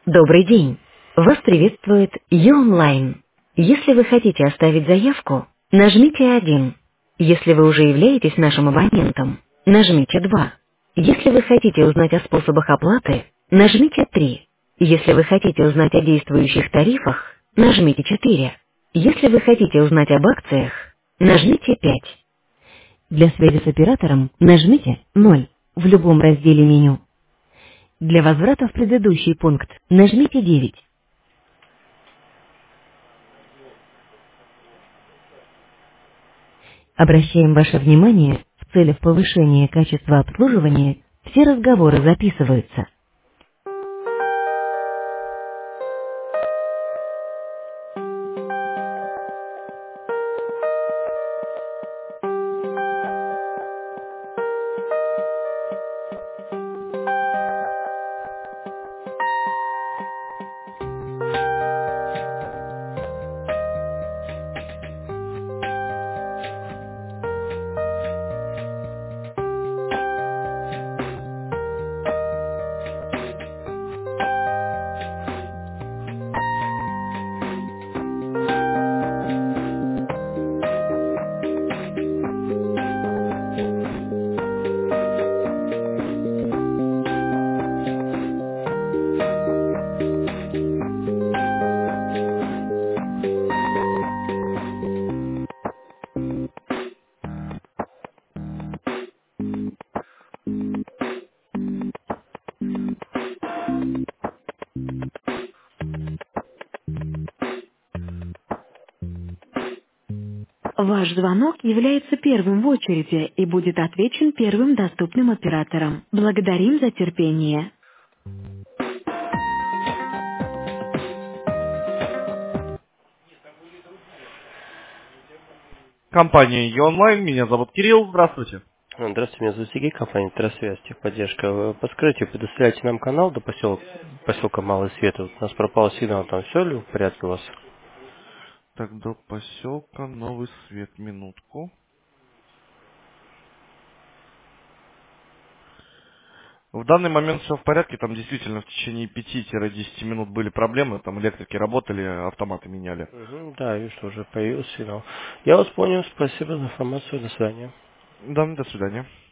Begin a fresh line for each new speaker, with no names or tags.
Добрый день. Вас приветствует Юонлайн. Если вы хотите оставить заявку, нажмите 1. Если вы уже являетесь нашим абонентом, нажмите 2. Если вы хотите узнать о способах оплаты, нажмите 3. Если вы хотите узнать о действующих тарифах, нажмите 4. Если вы хотите узнать об акциях, нажмите 5. Для связи с оператором нажмите 0 в любом разделе меню. Для возврата в предыдущий пункт нажмите 9. Обращаем ваше внимание, в целях повышения качества обслуживания все разговоры записываются. Ваш звонок является первым в очереди и будет отвечен первым доступным оператором. Благодарим за терпение.
Компания Юонлайн, меня зовут Кирилл, здравствуйте.
Здравствуйте, меня зовут Сергей, компания Трасвязь, техподдержка. Вы подскажите, предоставляете нам канал до поселка Малый Свет. Вот у нас пропал сигнал, там все ли в порядке у вас?
Так, до поселка Новый Свет, минутку. В данный момент все в порядке, там действительно в течение 5-10 минут были проблемы, там электрики работали, автоматы меняли.
Угу, да, вижу, что уже появился сигнал. Я вас понял, спасибо за информацию, до свидания.
Да, до свидания.